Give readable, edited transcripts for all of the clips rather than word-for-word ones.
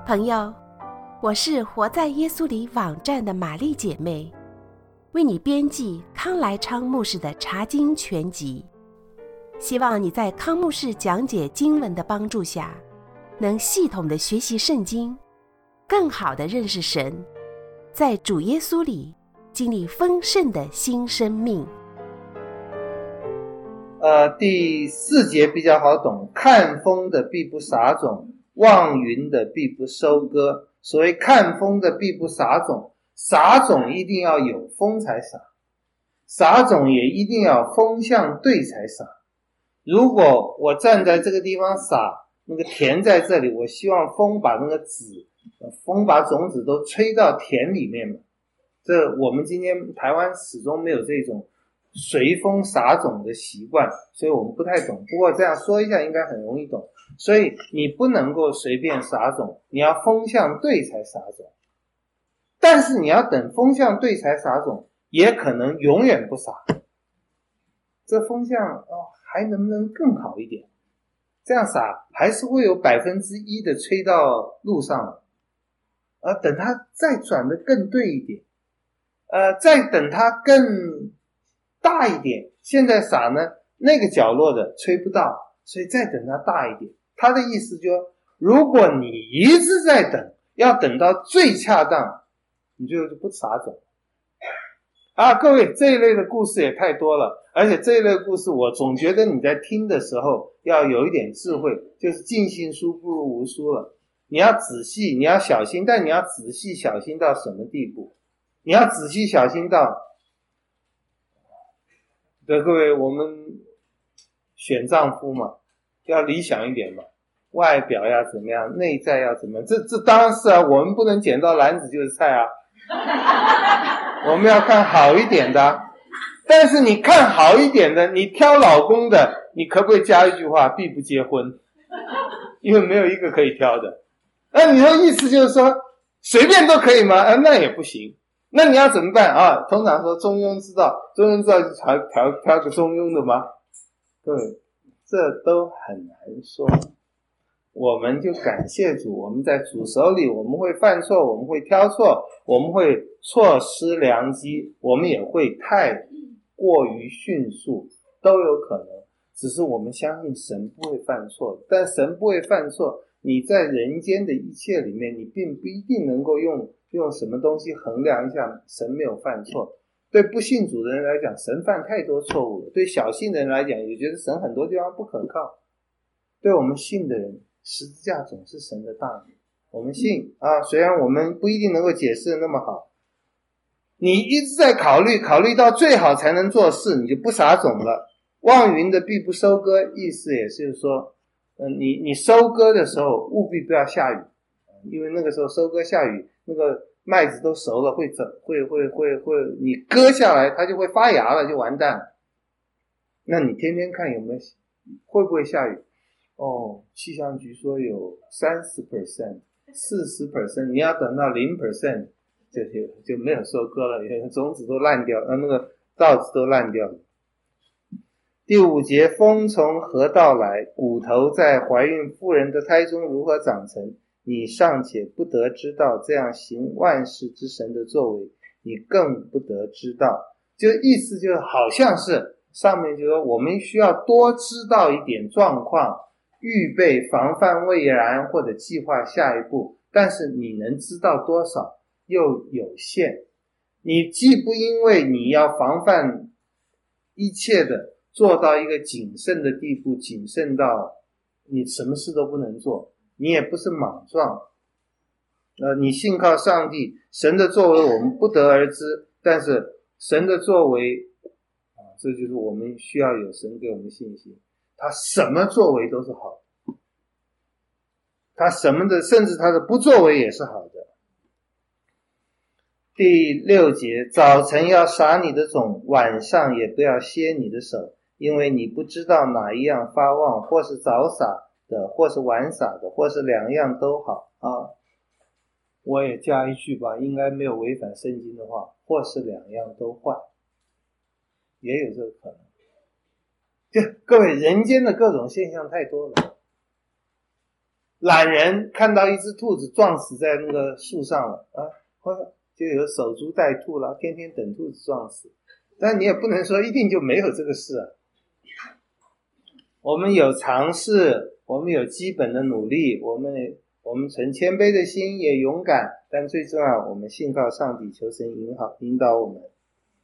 朋友，我是活在耶稣里网站的玛丽姐妹，为你编辑康来昌牧师的查经全集，希望你在康牧师讲解经文的帮助下，能系统的学习圣经，更好的认识神，在主耶稣里经历丰盛的新生命。 第4节比较好懂，看风的必不撒种，望云的必不收割。所谓看风的必不撒种，撒种一定要有风才撒，撒种也一定要风向对才撒。如果我站在这个地方撒，那个田在这里，我希望风把种子都吹到田里面嘛。这我们今天台湾始终没有这种随风撒种的习惯，所以我们不太懂，不过这样说一下应该很容易懂。所以你不能够随便撒种，你要风向对才撒种。但是你要等风向对才撒种，也可能永远不撒。这风向还能不能更好一点？这样撒还是会有1%的吹到路上，等它再转得更对一点，再等它更大一点，现在撒呢那个角落的吹不到，所以再等它大一点。他的意思就是如果你一直在等，要等到最恰当，你就不撒种各位，这一类的故事也太多了，而且这一类的故事我总觉得你在听的时候要有一点智慧，就是尽信书不如无书了。你要仔细，你要小心，但你要仔细小心到什么地步？你要仔细小心到各位，我们选丈夫嘛，要理想一点嘛，外表要怎么样，内在要怎么样，这当然是我们不能捡到篮子就是菜我们要看好一点的。但是你看好一点的，你挑老公的，你可不可以加一句话，必不结婚？因为没有一个可以挑的。那你的意思就是说随便都可以吗？那也不行。那你要怎么办通常说中庸之道，中庸之道就挑个中庸的吗？各位，这都很难说。我们就感谢主，我们在主手里，我们会犯错，我们会挑错，我们会错失良机，我们也会太过于迅速，都有可能。只是我们相信神不会犯错，但神不会犯错，你在人间的一切里面，你并不一定能够用什么东西衡量一下神没有犯错。对不信主的人来讲，神犯太多错误了；对小信的人来讲，也觉得神很多地方不可靠。对我们信的人，十字架总是神的大能。我们信虽然我们不一定能够解释的那么好，你一直在考虑到最好才能做事，你就不撒种了。望云的必不收割，意思也是说你收割的时候务必不要下雨，因为那个时候收割下雨，那个麦子都熟了，会你割下来它就会发芽了，就完蛋了。那你天天看有没有会不会下雨？气象局说有 30%、40%， 你要等到 0% 就没有收割了，种子都烂掉，那个稻子都烂掉了。第5节，风从何道来？骨头在怀孕妇人的胎中如何长成？你尚且不得知道这样行万事之神的作为，你更不得知道。就意思就是好像是上面就说我们需要多知道一点状况，预备防范未然，或者计划下一步，但是你能知道多少又有限。你既不因为你要防范一切的做到一个谨慎的地步，谨慎到你什么事都不能做，你也不是莽撞。你信靠上帝，神的作为我们不得而知，但是神的作为这就是我们需要有神给我们信心，他什么作为都是好的，他什么的甚至他的不作为也是好的。第6节，早晨要撒你的种，晚上也不要歇你的手，因为你不知道哪一样发旺，或是早撒的，或是晚撒的，或是两样都好我也加一句吧，应该没有违反圣经的话，或是两样都坏，也有这个可能。就各位，人间的各种现象太多了， 懒人看到一只兔子撞死在那个树上了啊，就有守株待兔了，天天等兔子撞死。但你也不能说一定就没有这个事啊。我们有尝试，我们有基本的努力，我们存谦卑的心，也勇敢，但最重要，我们信靠上帝，求神引导我们。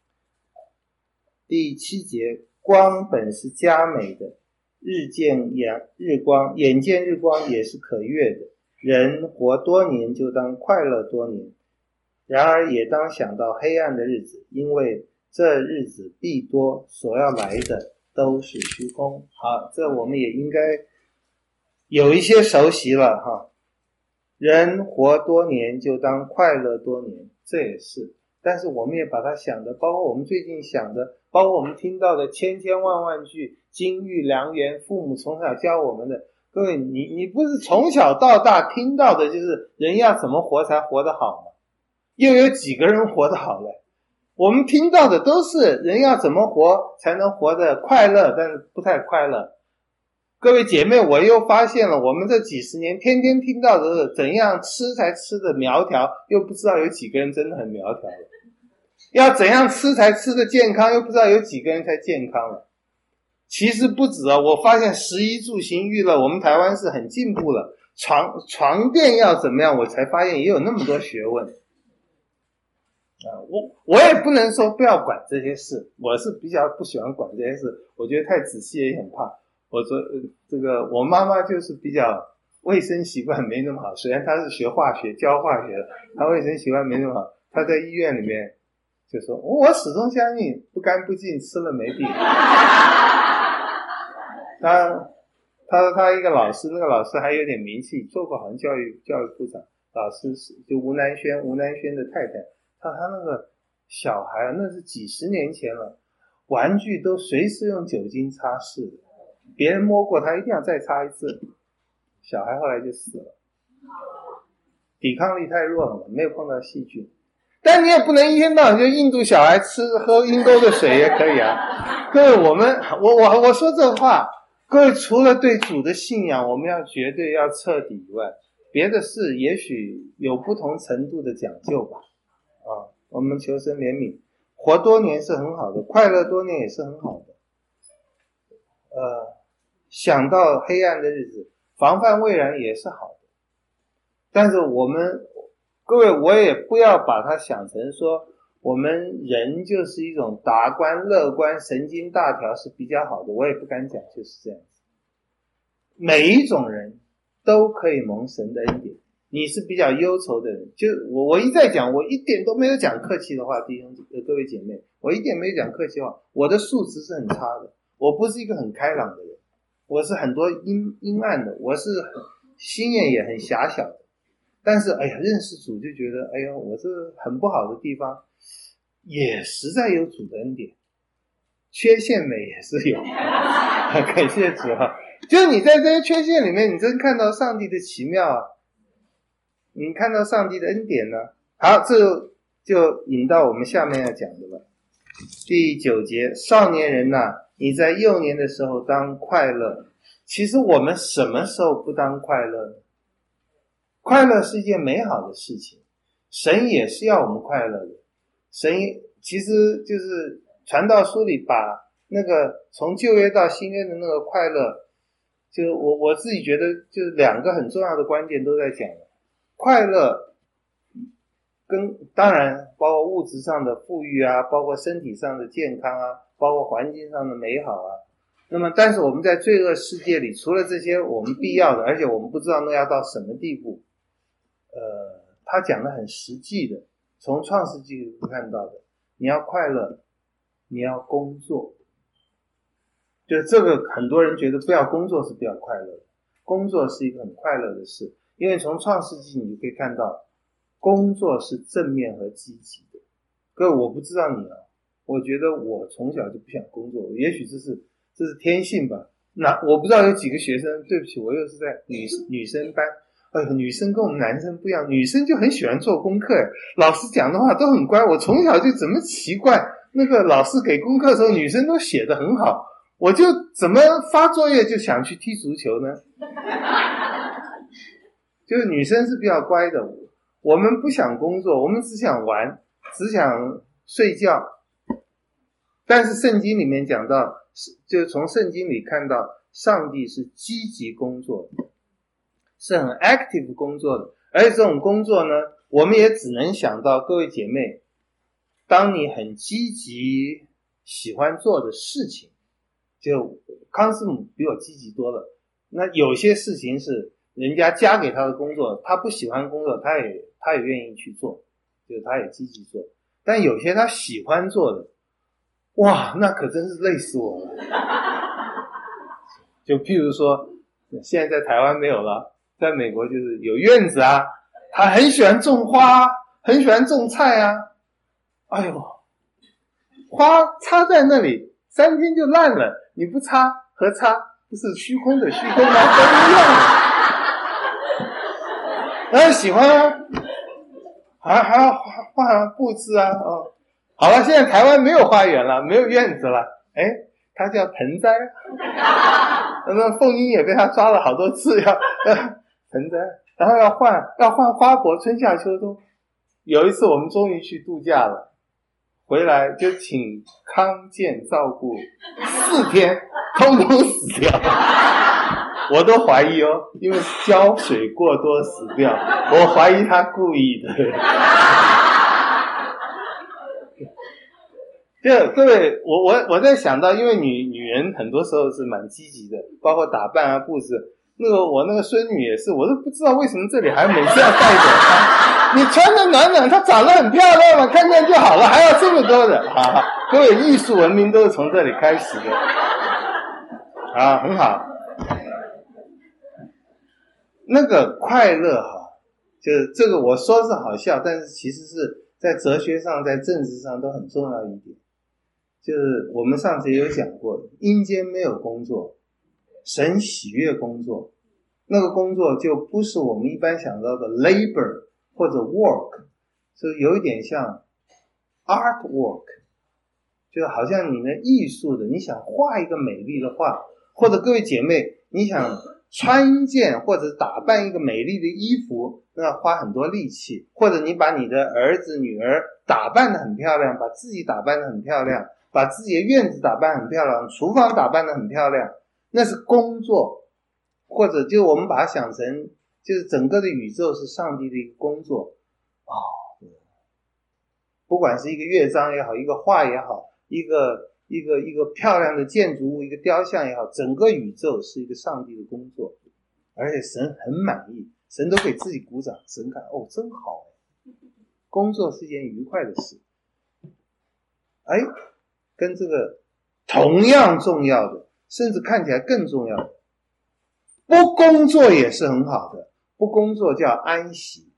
第7节，光本是佳美的，眼见日光也是可悦的。人活多年就当快乐多年，然而也当想到黑暗的日子，因为这日子必多，所要来的都是虚空。好，这我们也应该有一些熟悉了哈。人活多年就当快乐多年，这也是，但是我们也把它想的，包括我们最近想的，包括我们听到的千千万万句金玉良缘，父母从小教我们的。各位，你不是从小到大听到的就是人要怎么活才活得好吗？又有几个人活得好了？我们听到的都是人要怎么活才能活得快乐，但是不太快乐。各位姐妹，我又发现了，我们这几十年天天听到的是怎样吃才吃得苗条，又不知道有几个人真的很苗条了。要怎样吃才吃得健康，又不知道有几个人才健康了。其实不止啊，我发现食衣住行娱乐，我们台湾是很进步了。床垫要怎么样，我才发现也有那么多学问。我也不能说不要管这些事，我是比较不喜欢管这些事，我觉得太仔细也很怕。我说这个我妈妈就是比较卫生习惯没那么好，虽然她是学化学教化学的，她卫生习惯没那么好，她在医院里面就说我始终相信不干不净吃了没病。他一个老师，那个老师还有点名气，做过好像教育部长，老师就吴南轩的太太，他那个小孩那是几十年前了，玩具都随时用酒精擦拭的，别人摸过他一定要再擦一次。小孩后来就死了，抵抗力太弱了嘛，没有碰到细菌。但你也不能一天到晚就印度小孩喝阴沟的水也可以啊。各位，我说这话，各位除了对主的信仰我们要绝对要彻底以外，别的事也许有不同程度的讲究吧。我们求神怜悯，活多年是很好的，快乐多年也是很好的。想到黑暗的日子，防范未然也是好的。但是各位，我也不要把它想成说我们人就是一种达观乐观神经大条是比较好的，我也不敢讲就是这样子。每一种人都可以蒙神的恩典。你是比较忧愁的人，就我一再讲，我一点都没有讲客气的话，弟兄各位姐妹，我一点没有讲客气话。我的素质是很差的，我不是一个很开朗的人，我是很多阴暗的，我是心眼也很狭小的。但是认识主就觉得我这很不好的地方也实在有主的恩典，缺陷美也是有。感谢主啊，就是你在这些缺陷里面，你真看到上帝的奇妙啊，你看到上帝的恩典呢。好，这就引到我们下面要讲的了。第9节，少年人啊，你在幼年的时候当快乐。其实我们什么时候不当快乐呢？快乐是一件美好的事情，神也是要我们快乐的。神其实就是传道书里把那个从旧约到新约的那个快乐，就我自己觉得就是2个很重要的关键都在讲了。快乐跟当然包括物质上的富裕啊，包括身体上的健康啊，包括环境上的美好啊。那么但是我们在罪恶世界里，除了这些我们必要的，而且我们不知道那要到什么地步，他讲的很实际的，从创世纪看到的，你要快乐，你要工作。就这个很多人觉得不要工作是不要快乐的，工作是一个很快乐的事，因为从创世纪你就可以看到工作是正面和积极的。各位，我不知道你啊，我觉得我从小就不想工作，也许这是天性吧。那我不知道有几个学生，对不起，我又是在女生班，女生跟我们男生不一样，女生就很喜欢做功课，老师讲的话都很乖。我从小就怎么奇怪，那个老师给功课的时候女生都写得很好，我就怎么发作业就想去踢足球呢？ 就是女生是比较乖的，我们不想工作，我们只想玩，只想睡觉。但是圣经里面讲到，就是从圣经里看到上帝是积极工作的，是很 active 工作的。而且这种工作呢，我们也只能想到各位姐妹，当你很积极喜欢做的事情，就康师母比我积极多了。那有些事情是人家加给他的工作，他不喜欢工作，他也愿意去做，就是他也积极做。但有些他喜欢做的，哇，那可真是累死我了。就譬如说，现在在台湾没有了，在美国就是有院子啊，他很喜欢种花，很喜欢种菜啊。哎呦，花插在那里3天就烂了，你不插和插不是虚空的虚空吗？都一样的。喜欢啊，还要画布置啊。哦，好了，现在台湾没有花园了，没有院子了，它叫盆栽。那凤英也被他抓了好多次，要盆栽，然后要换花博，春夏秋冬。有一次我们终于去度假了，回来就请康健照顾4天，通通死掉。我都怀疑哦，因为浇水过多死掉，我怀疑他故意的。就各位，我在想到，因为女人很多时候是蛮积极的，包括打扮啊、布置。我那个孙女也是，我都不知道为什么这里还每次要带着她。你穿得暖暖，她长得很漂亮嘛，看看就好了，还要这么多的啊！各位，艺术文明都是从这里开始的啊，很好。那个快乐就是这个我说是好笑，但是其实是在哲学上、在政治上都很重要一点。就是我们上次也有讲过，阴间没有工作，神喜悦工作，那个工作就不是我们一般想到的 labor 或者 work， 就有一点像 artwork， 就好像你的艺术的，你想画一个美丽的画，或者各位姐妹你想穿一件或者打扮一个美丽的衣服，那要花很多力气，或者你把你的儿子女儿打扮得很漂亮，把自己打扮得很漂亮，把自己的院子打扮很漂亮，厨房打扮得很漂亮，那是工作。或者就我们把它想成就是整个的宇宙是上帝的一个工作不管是一个乐章也好，一个画也好，一个漂亮的建筑物，一个雕像也好，整个宇宙是一个上帝的工作，而且神很满意，神都给自己鼓掌，神看真好，工作是一件愉快的事。跟这个同样重要的，甚至看起来更重要的，不工作也是很好的，不工作叫安息。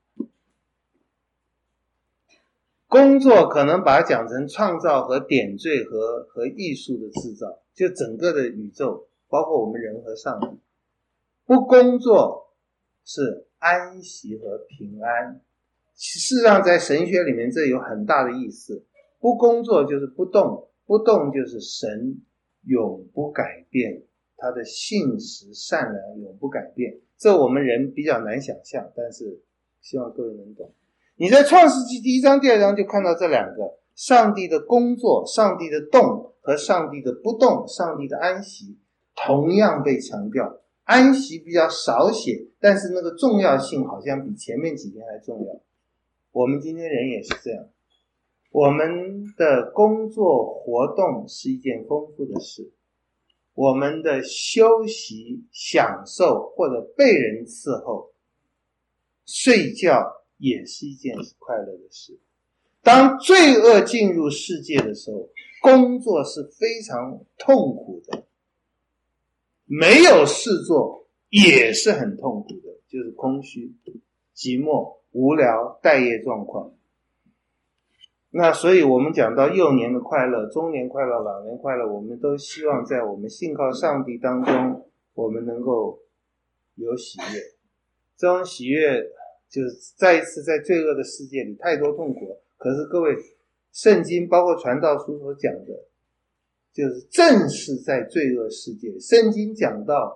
工作可能把它讲成创造和点缀和艺术的制造，就整个的宇宙，包括我们人和上帝。不工作是安息和平安。事实上在神学里面这有很大的意思，不工作就是不动，不动就是神永不改变，他的信实善良永不改变，这我们人比较难想象，但是希望各位能懂。你在创世纪第1章第2章就看到这两个，上帝的工作，上帝的动和上帝的不动，上帝的安息同样被强调。安息比较少写，但是那个重要性好像比前面几天还重要。我们今天人也是这样，我们的工作活动是一件丰富的事，我们的休息享受或者被人伺候睡觉也是一件快乐的事。当罪恶进入世界的时候，工作是非常痛苦的，没有事做也是很痛苦的，就是空虚、寂寞、无聊、待业状况。那所以我们讲到幼年的快乐、中年快乐、老年快乐，我们都希望在我们信靠上帝当中，我们能够有喜悦。这种喜悦就是再一次在罪恶的世界里太多痛苦了，可是各位，圣经包括传道书所讲的，就是正是在罪恶世界，圣经讲到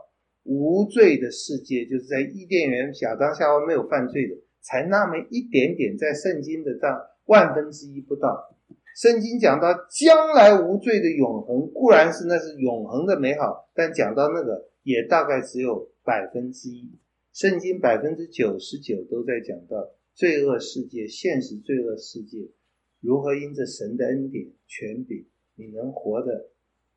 无罪的世界，就是在伊甸园亚当夏娃没有犯罪的，才那么一点点，在圣经的1/1000不到。圣经讲到将来无罪的永恒，固然是那是永恒的美好，但讲到那个也大概只有1%。圣经99%都在讲到罪恶世界，现实罪恶世界如何因着神的恩典权柄，你能活得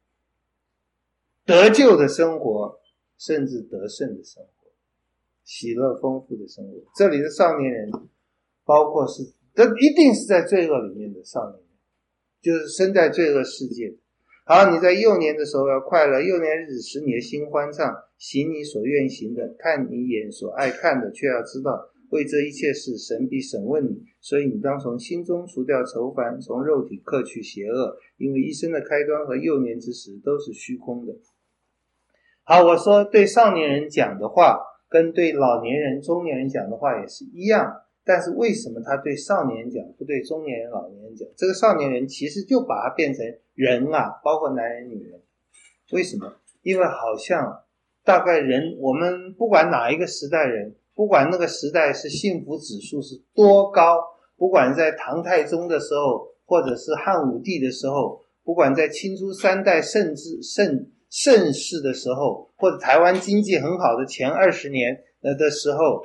得救的生活，甚至得胜的生活，喜乐丰富的生活。这里的少年人包括是这一定是在罪恶里面的少年人，就是生在罪恶世界。好，你在幼年的时候要快乐，幼年日子使你的心欢畅，行你所愿行的，看你眼所爱看的，却要知道为这一切事神必审问你，所以你当从心中除掉愁烦，从肉体克去邪恶，因为一生的开端和幼年之时都是虚空的。好，我说对少年人讲的话跟对老年人中年人讲的话也是一样，但是为什么他对少年人讲不对中年人老年人讲？这个少年人其实就把它变成人啊，包括男人女人。为什么？因为好像大概人，我们不管哪一个时代人，不管那个时代是幸福指数是多高，不管在唐太宗的时候，或者是汉武帝的时候，不管在清初3代盛世的时候，或者台湾经济很好的前20年的时候，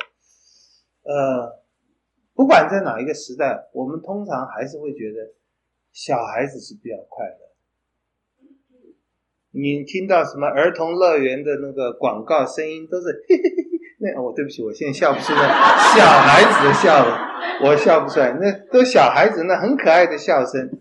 不管在哪一个时代，我们通常还是会觉得小孩子是比较快乐。你听到什么儿童乐园的那个广告声音都是嘿嘿嘿，那对不起，我现在笑不出来小孩子的笑容，我笑不出来，那都小孩子那很可爱的笑声。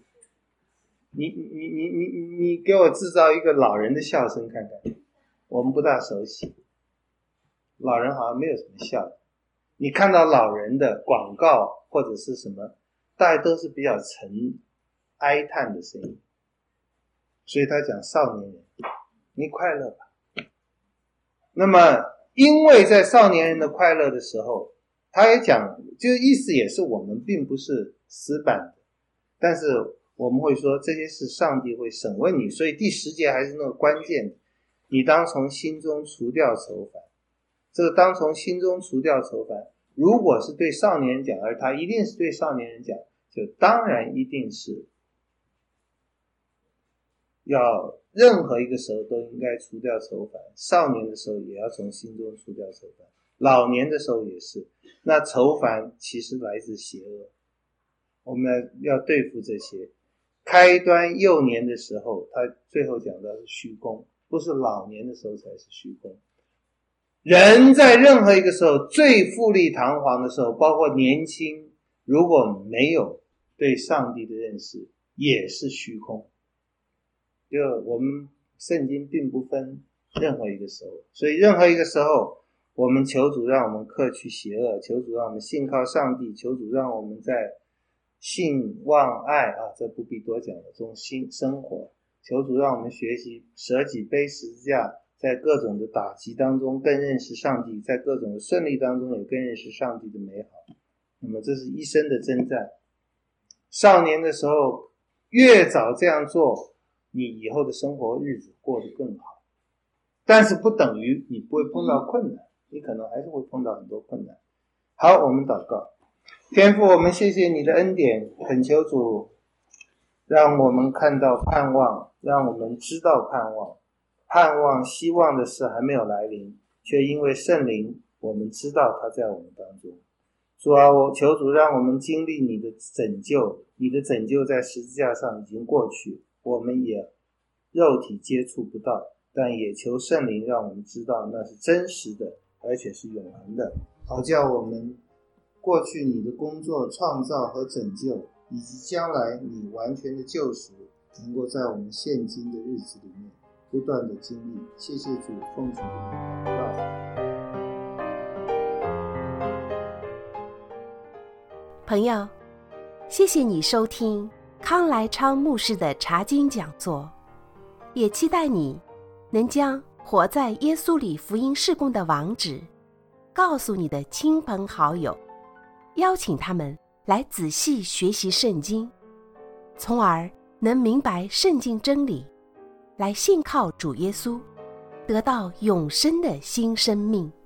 你给我制造一个老人的笑声看看，我们不大熟悉，老人好像没有什么笑的。你看到老人的广告或者是什么，大概都是比较沉哀叹的声音。所以他讲少年人，你快乐吧。那么因为在少年人的快乐的时候，他也讲，就意思也是我们并不是死板的，但是我们会说这些事上帝会审问你，所以第10节还是那个关键，你当从心中除掉愁烦。这个当从心中除掉愁烦，如果是对少年人讲，而他一定是对少年人讲，就当然一定是要任何一个时候都应该除掉愁烦，少年的时候也要从心中除掉愁烦，老年的时候也是。那愁烦其实来自邪恶，我们要对付这些。开端幼年的时候，他最后讲到是虚空，不是老年的时候才是虚空。人在任何一个时候最富丽堂皇的时候，包括年轻，如果没有对上帝的认识，也是虚空。就我们圣经并不分任何一个时候，所以任何一个时候我们求主让我们克去邪恶，求主让我们信靠上帝，求主让我们在信望爱这不必多讲了中生活，求主让我们学习舍己背十字架，在各种的打击当中更认识上帝，在各种的顺利当中也更认识上帝的美好。那么这是一生的征战。少年的时候越早这样做，你以后的生活日子过得更好，但是不等于你不会碰到困难，你可能还是会碰到很多困难。好，我们祷告。天父，我们谢谢你的恩典，恳求主让我们看到盼望，让我们知道盼望希望的事还没有来临，却因为圣灵我们知道他在我们当中。主啊，我求主让我们经历你的拯救，你的拯救在十字架上已经过去，我们也肉体接触不到，但也求圣灵让我们知道那是真实的，而且是永恒的，好叫我们过去你的工作创造和拯救，以及将来你完全的救赎，能够在我们现今的日子里面不断的经历。谢谢主，奉主的名祷告。 朋友，谢谢你收听康来昌牧师的查经讲座，也期待你能将活在耶稣里福音事工的网址告诉你的亲朋好友，邀请他们来仔细学习圣经，从而能明白圣经真理，来信靠主耶稣， 得到永生的新生命。